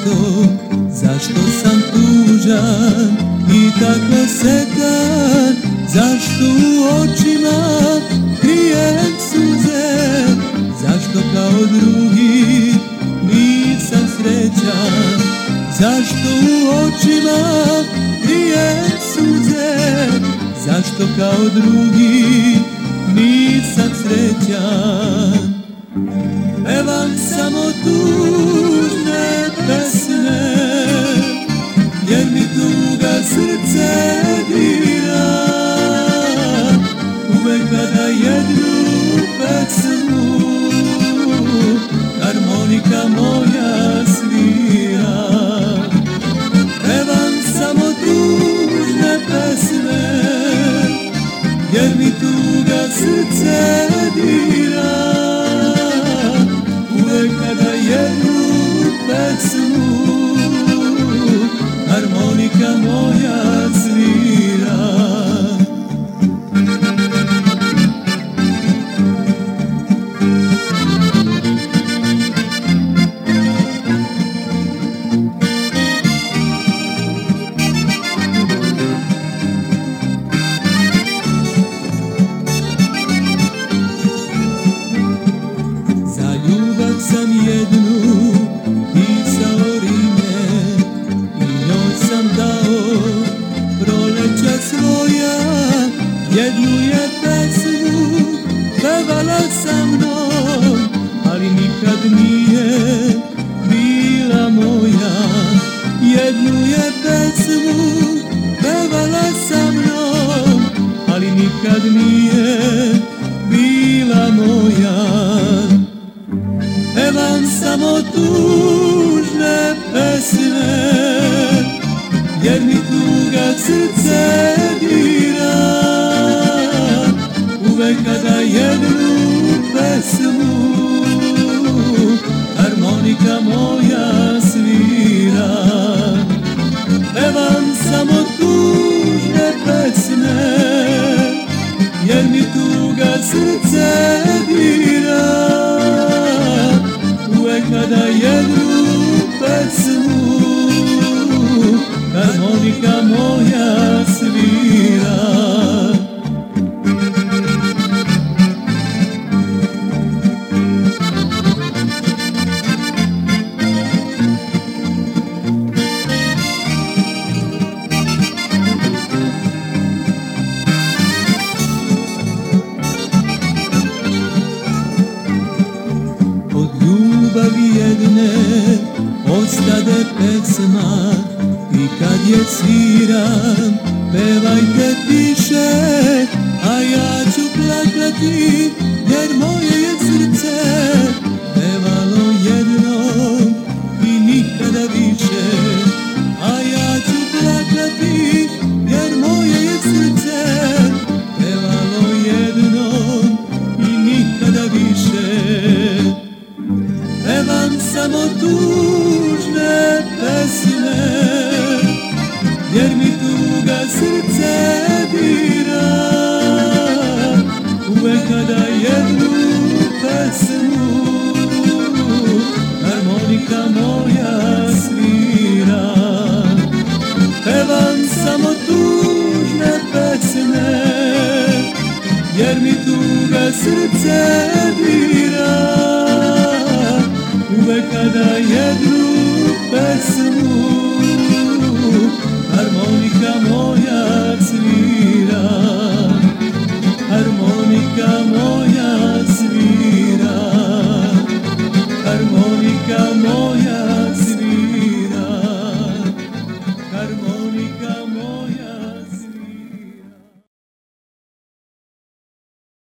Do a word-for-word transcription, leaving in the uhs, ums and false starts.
zašto, zašto sam tužan i tako sekan, zašto u očima krijem suze, zašto kao drugi nisam srećan, zašto u očima krijem suze, zašto kao drugi nisam srećan. Pevam samo tužne pesme, jer mi tuga srce dira. Uvek kada jednu pesmu harmonika moja svira. Pevam samo tužne pesme, jer mi tuga srce dira. Uvek kada jednu pesmu harmonika moja svira. Sam jednu pisao rime i njoj sam dao proleća svoja. Jednu je pesmu pevala sa mnom, ali nikad nije bila moja. Jednu je pesmu pevala sa mnom, ali nikad nije bila moja. Pevam samo tužne pesme, jer mi tuga srce dira. Uvek kada jednu pesmu harmonika moja svira. Pevam samo tužne pesme, jer mi tuga srce dira. Uvek kada jednu pesmu harmonika moja svira. Ljubavi jedne ostade pesma i kad je sviram pevajte tiše, a ja ću plakati jer moje je srce pevalo jednom i nikada više. A ja ću plakati jer moje je srce pevalo jednom i nikada više. Pevam samo tužne pesme, jer mi tuga srce dira. Uvek kada jednu pesmu harmonika moja svira. Pevam samo tužne pesme, jer mi tuga srce dira. Uvek kada jednu pesmu harmonika moja svira. Harmonika moja